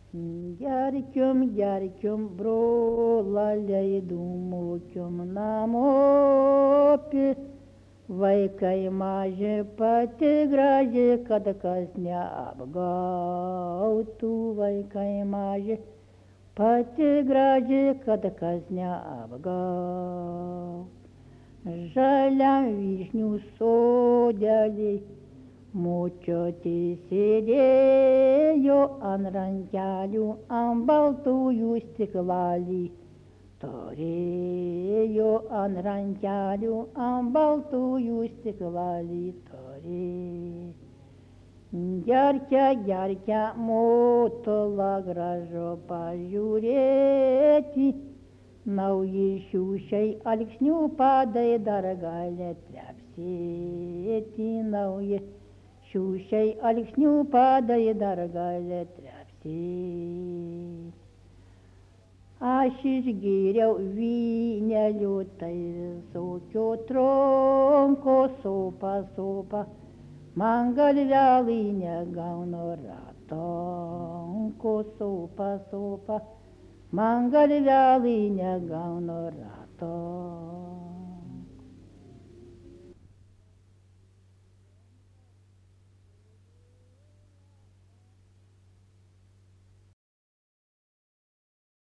Gerkium, brolaliai dūmukium namopi, vaikai maži pati graži, kad kas neapgautų, vaikai maži pati graži, kad kas neapgautų. Žaliam vyšnių sodelį močiutė sėdėjo ant rankelių, ant baltųjų stiklalį. Turėjo ant rankelių, ant baltųjų stiklalį turėjo. Gerkia, motula gražu pažiūrėti, nauji šiušiai alksnių padai dar gali trepsėti, nauji šiušiai alksnių padai dar gali trepsėti. Aš išgėriau vynelių, tai visokio tronko sopa, man galvelai negauna ratonko sopa, man galvelai negauna ratonko.